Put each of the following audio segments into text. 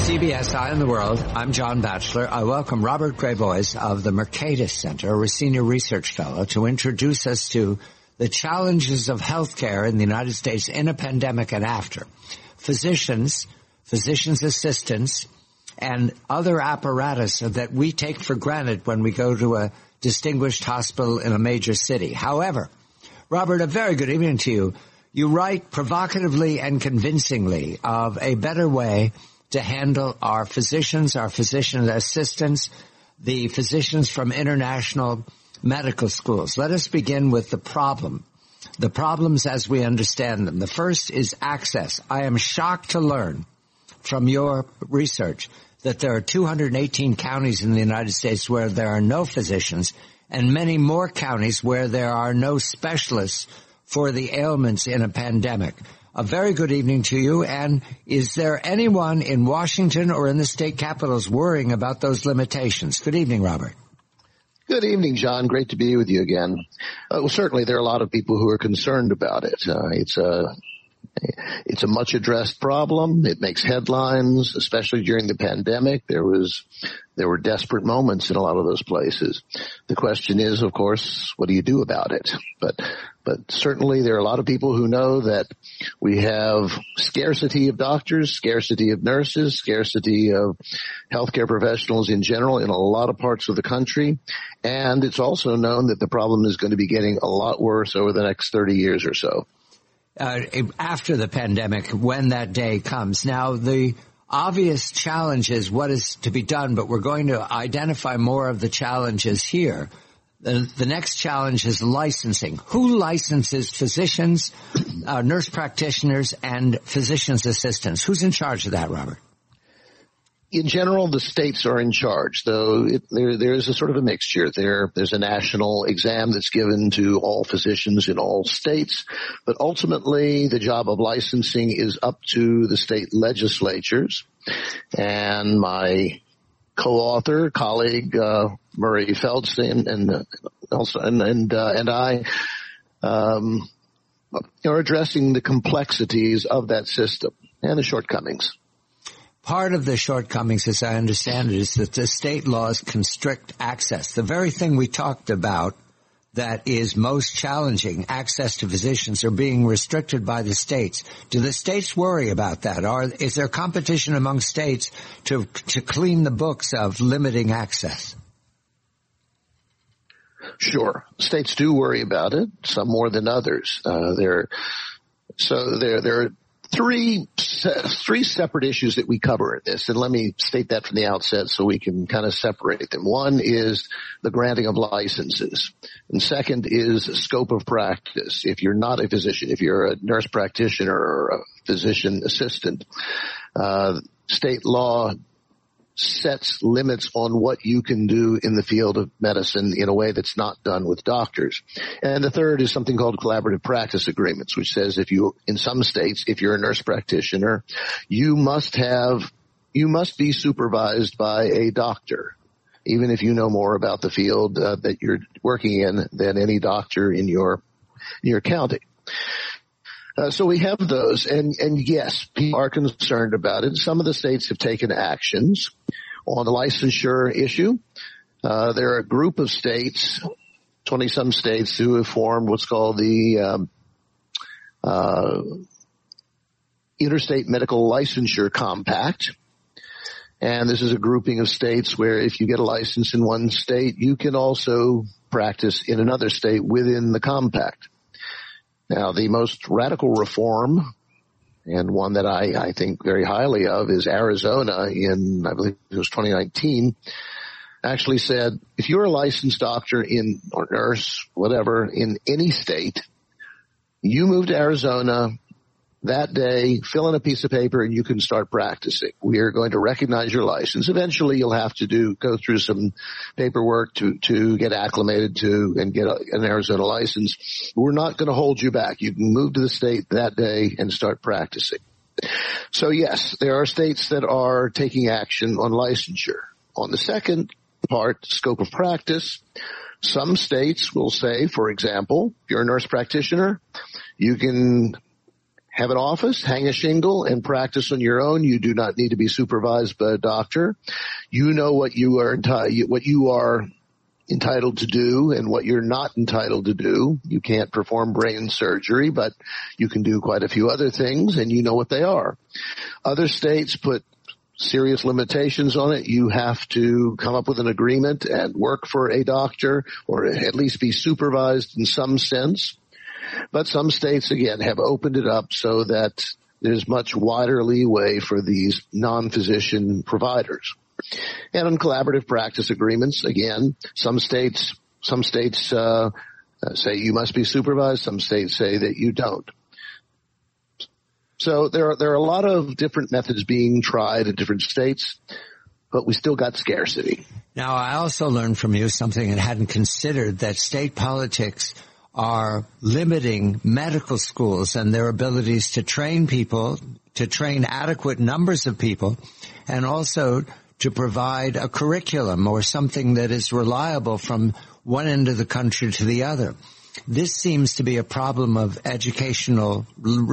CBS Eye on the World. I'm John Batchelor. I welcome Robert Grabois of the Mercatus Center, a senior research fellow, to introduce us to the challenges of healthcare in the United States in a pandemic and after. Physicians assistants, and other apparatus that we take for granted when we go to a distinguished hospital in a major city. However, Robert, a very good evening to you. You write provocatively and convincingly of a better way to handle our physician assistants, the physicians from international medical schools. Let us begin with the problems as we understand them. The first is access. I am shocked to learn from your research that there are 218 counties in the United States where there are no physicians and many more counties where there are no specialists for the ailments in a pandemic. A very good evening to you. And is there anyone in Washington or in the state capitals worrying about those limitations? Good evening, Robert. Good evening, John. Great to be with you again. Well, certainly there are a lot of people who are concerned about it. It's a much addressed problem. It makes headlines, especially during the pandemic. There were desperate moments in a lot of those places. The question is, of course, what do you do about it? But certainly there are a lot of people who know that we have scarcity of doctors, scarcity of nurses, scarcity of healthcare professionals in general in a lot of parts of the country. And it's also known that the problem is going to be getting a lot worse over the next 30 years or so. After the pandemic, when that day comes. Now, the obvious challenge is what is to be done, but we're going to identify more of the challenges here. The next challenge is licensing. Who licenses physicians, nurse practitioners, and physician's assistants? Who's in charge of that, Robert? In general, the states are in charge, though there is a sort of a mixture. There's a national exam that's given to all physicians in all states, but ultimately the job of licensing is up to the state legislatures. And my co-author, colleague Murray Feldstein, and I are addressing the complexities of that system and the shortcomings. Part of the shortcomings, as I understand it, is that the state laws constrict access. The very thing we talked about that is most challenging, access to physicians, are being restricted by the states. Do the states worry about that? Or is there competition among states to clean the books of limiting access? Sure. States do worry about it, some more than others. There are three separate issues that we cover in this, and let me state that from the outset so we can kind of separate them. One is the granting of licenses, and second is scope of practice. If you're not a physician, if you're a nurse practitioner or a physician assistant, state law sets limits on what you can do in the field of medicine in a way that's not done with doctors. And the third is something called collaborative practice agreements, which says in some states, if you're a nurse practitioner, you must be supervised by a doctor, even if you know more about the field that you're working in than any doctor in your county. So we have those, and yes, people are concerned about it. Some of the states have taken actions on the licensure issue. There are a group of states, 20-some states, who have formed what's called the Interstate Medical Licensure Compact. And this is a grouping of states where if you get a license in one state, you can also practice in another state within the compact. Now, the most radical reform, and one that I think very highly of, is Arizona in, I believe it was 2019, actually said, if you're a licensed doctor or nurse, whatever, in any state, you move to Arizona that day, fill in a piece of paper, and you can start practicing. We are going to recognize your license. Eventually, you'll have to go through some paperwork to get acclimated to and get an Arizona license. We're not going to hold you back. You can move to the state that day and start practicing. So, yes, there are states that are taking action on licensure. On the second part, scope of practice, some states will say, for example, if you're a nurse practitioner, you can have an office, hang a shingle, and practice on your own. You do not need to be supervised by a doctor. You know what you are entitled to do and what you're not entitled to do. You can't perform brain surgery, but you can do quite a few other things, and you know what they are. Other states put serious limitations on it. You have to come up with an agreement and work for a doctor, or at least be supervised in some sense. But some states, again, have opened it up so that there's much wider leeway for these non-physician providers. And on collaborative practice agreements, again, some states say you must be supervised. Some states say that you don't. So there are a lot of different methods being tried in different states, but we still got scarcity. Now, I also learned from you something I hadn't considered, that state politics are limiting medical schools and their abilities to train people, to train adequate numbers of people, and also to provide a curriculum or something that is reliable from one end of the country to the other. This seems to be a problem of educational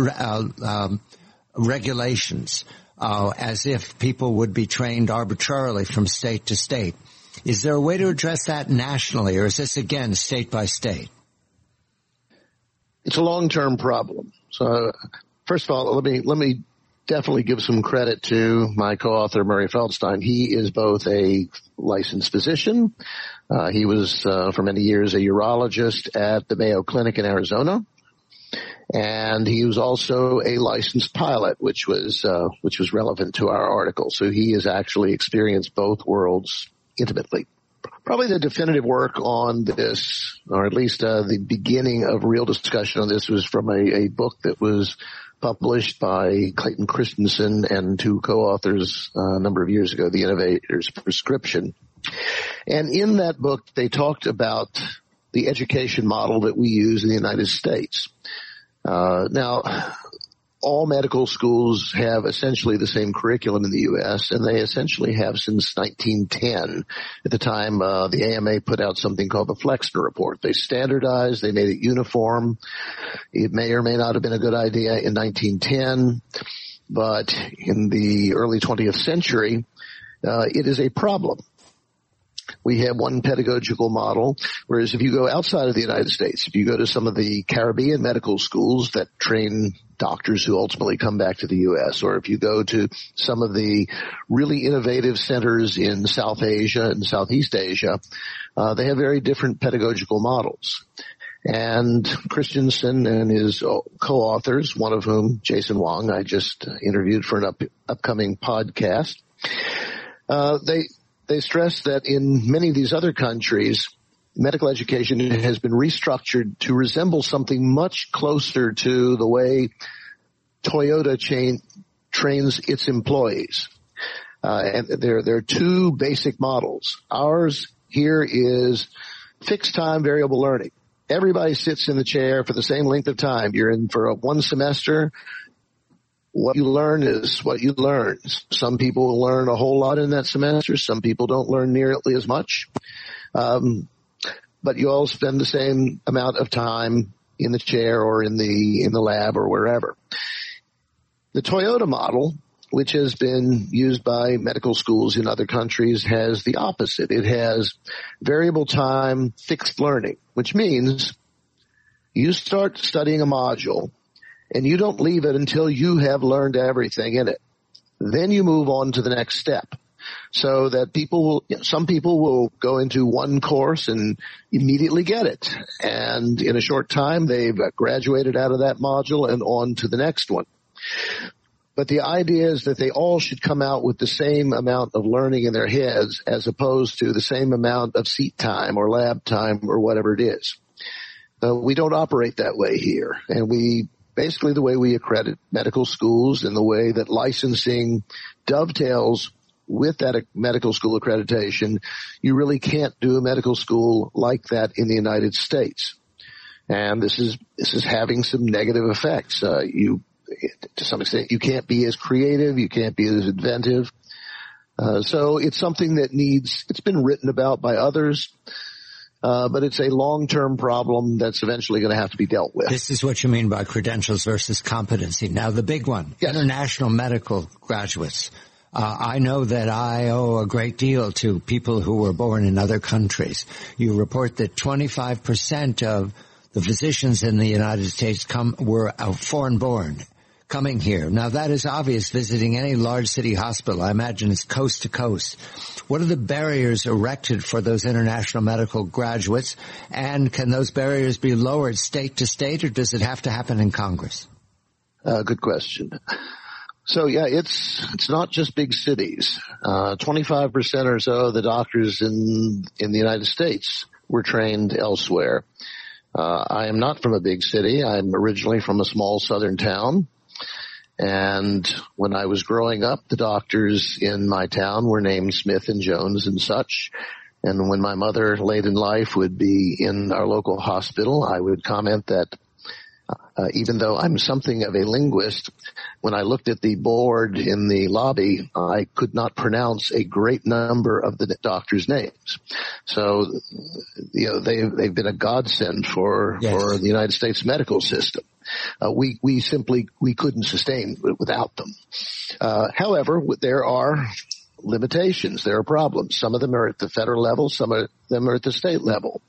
regulations, as if people would be trained arbitrarily from state to state. Is there a way to address that nationally, or is this, again, state by state? It's a long-term problem. So, first of all, let me definitely give some credit to my co-author, Murray Feldstein. He is both a licensed physician. He was, for many years, a urologist at the Mayo Clinic in Arizona. And he was also a licensed pilot, which was relevant to our article. So he has actually experienced both worlds intimately. Probably the definitive work on this, or at least the beginning of real discussion on this, was from a book that was published by Clayton Christensen and two co-authors a number of years ago, The Innovator's Prescription. And in that book, they talked about the education model that we use in the United States. Now, all medical schools have essentially the same curriculum in the U.S., and they essentially have since 1910. At the time, the AMA put out something called the Flexner Report. They standardized, they made it uniform. It may or may not have been a good idea in 1910, but in the early 20th century, it is a problem. We have one pedagogical model, whereas if you go outside of the United States, if you go to some of the Caribbean medical schools that train doctors who ultimately come back to the U.S., or if you go to some of the really innovative centers in South Asia and Southeast Asia, they have very different pedagogical models. And Christensen and his co-authors, one of whom, Jason Wong, I just interviewed for an upcoming podcast, they stress that in many of these other countries, medical education has been restructured to resemble something much closer to the way Toyota trains its employees. And there are two basic models. Ours here is fixed time variable learning. Everybody sits in the chair for the same length of time. You're in for one semester. What you learn is what you learn. Some people learn a whole lot in that semester. Some people don't learn nearly as much. But you all spend the same amount of time in the chair or in the lab or wherever. The Toyota model, which has been used by medical schools in other countries, has the opposite. It has variable time, fixed learning, which means you start studying a module and you don't leave it until you have learned everything in it. Then you move on to the next step. So that some people will go into one course and immediately get it. And in a short time, they've graduated out of that module and on to the next one. But the idea is that they all should come out with the same amount of learning in their heads as opposed to the same amount of seat time or lab time or whatever it is. We don't operate that way here. And basically the way we accredit medical schools and the way that licensing dovetails with that medical school accreditation, you really can't do a medical school like that in the United States. And this is having some negative effects. To some extent, you can't be as creative, you can't be as inventive. So it's something that it's been written about by others. But it's a long-term problem that's eventually going to have to be dealt with. This is what you mean by credentials versus competency. Now, the big one, yes. International medical graduates. I know that I owe a great deal to people who were born in other countries. You report that 25% of the physicians in the United States were foreign-born coming here. Now, that is obvious visiting any large city hospital. I imagine it's coast to coast. What are the barriers erected for those international medical graduates? And can those barriers be lowered state to state, or does it have to happen in Congress? Good question. So, yeah, it's not just big cities. 25% or so of the doctors in the United States were trained elsewhere. I am not from a big city. I'm originally from a small southern town. And when I was growing up, the doctors in my town were named Smith and Jones and such. And when my mother late in life would be in our local hospital, I would comment that even though I'm something of a linguist, when I looked at the board in the lobby, I could not pronounce a great number of the doctors' names. So, they've been a godsend for the United States medical system. We couldn't sustain without them. However, there are limitations. There are problems. Some of them are at the federal level. Some of them are at the state level.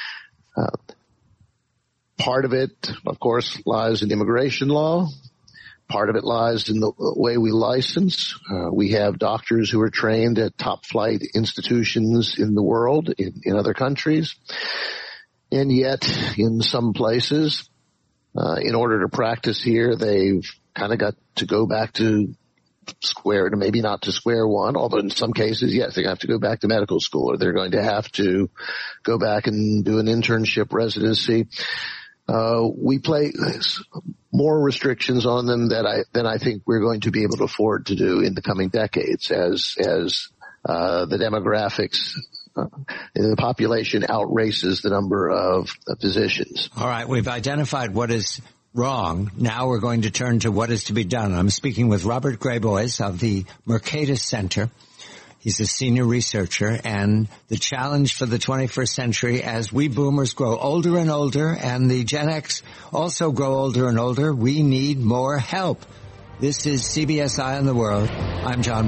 Part of it, of course, lies in immigration law. Part of it lies in the way we license. We have doctors who are trained at top flight institutions in the world, in other countries. And yet, in some places, in order to practice here, they've kind of got to go back to maybe not to square one, although in some cases, yes, they have to go back to medical school, or they're going to have to go back and do an internship residency. We place more restrictions on them than I think we're going to be able to afford to do in the coming decades as the demographics, the population outraces the number of physicians. All right. We've identified what is wrong. Now we're going to turn to what is to be done. I'm speaking with Robert Grabois of the Mercatus Center. He's a senior researcher, and the challenge for the 21st century as we boomers grow older and older and the Gen X also grow older and older, we need more help. This is CBS Eye on the World. I'm John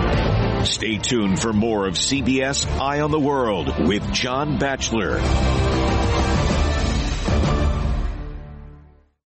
Batchelor. Stay tuned for more of CBS Eye on the World with John Batchelor.